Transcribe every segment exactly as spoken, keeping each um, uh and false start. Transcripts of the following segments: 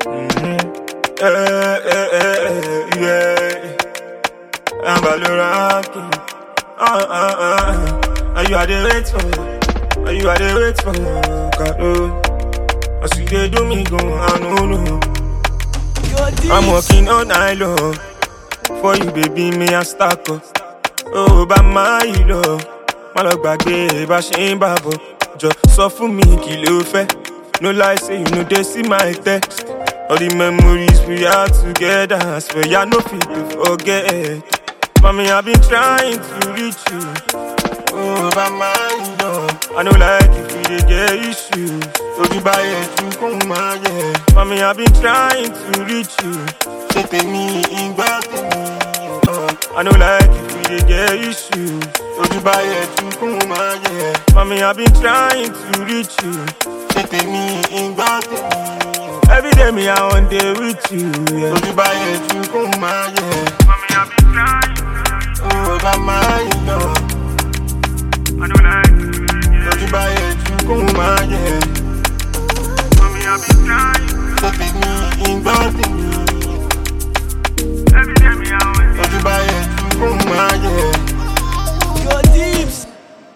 Mm-hmm. Eh, eh, eh, eh, yeah. I'm Valorant. Uh, uh, uh. Are you at the wait for? Are you at the wait for? God, oh. I see they do me go, I know, no. I'm working all night long. For you, baby, me, I stack up. Oh, by my love. My love back there, but she ain't babo. Just sọ fún mi kí ló fẹ́. No lie, say you know they see my text. All the memories we had together, I swear I no fit to forget. Mommy, I've been trying to reach you. Oh, by my love. I know like if we dey get issues. So be by it, you come my yeah. Mommy, I've been trying to reach you. Say take me in back to me. I know like if we dey get issues. So be by it, you come my yeah. Mommy, I've been trying to reach you. Say take me in back to me. Every day me I want day with you. Yeah. So be by it, you come my yeah. Mommy, I've been trying. Oh, by my love. I know like. So be by it, you come my yeah. Mommy, I've been trying. So take me in back to me. Every day me I want. So be by it, you come my yeah. Your deeps.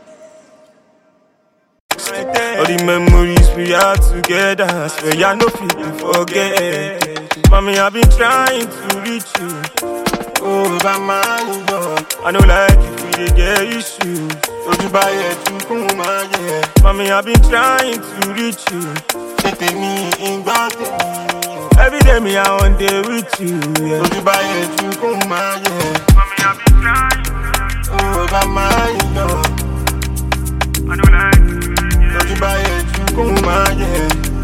All the memories we had together, I swear I no fit to forget. Mommy, I've been trying to reach you. Oh, by my love. I know like if we dey get issues. So you buy it, you come my yeah. Mommy, I've been trying to reach you. Say take me in back to me. Every day me I want day with you. Yeah. So you buy it, you come my yeah. Mommy, I've been trying. Oh, by my love. I know like. So you buy it, you come my yeah.